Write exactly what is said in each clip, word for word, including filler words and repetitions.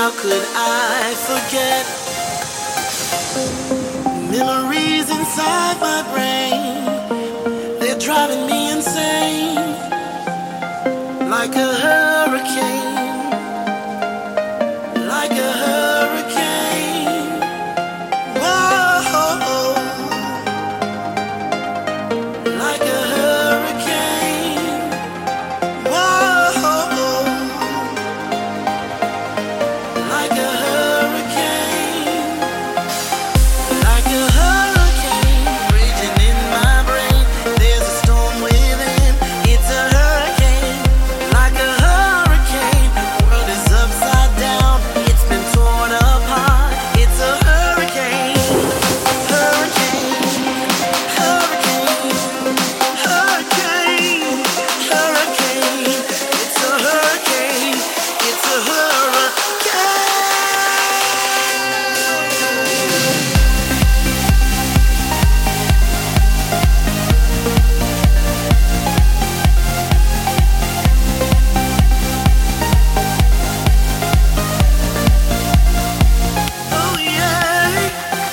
how could I forget? Memories inside my brain, they're driving me insane, like a hurricane, like a hurricane. Whoa, like a hurricane. Whoa, like a hurricane, like a hurricane raging in my brain. There's a storm within. It's a hurricane, like a hurricane. The world is upside down. It's been torn apart. It's a hurricane, hurricane, hurricane, hurricane, hurricane. It's a hurricane. It's a hurricane. Oh yeah.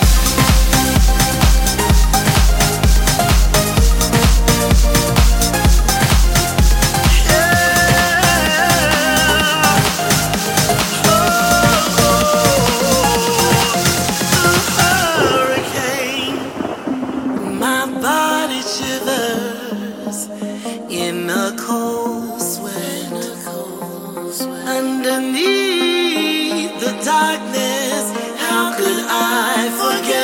Hurricane. My body shivers in a cold sweat. Underneath the darkness, how could I forget?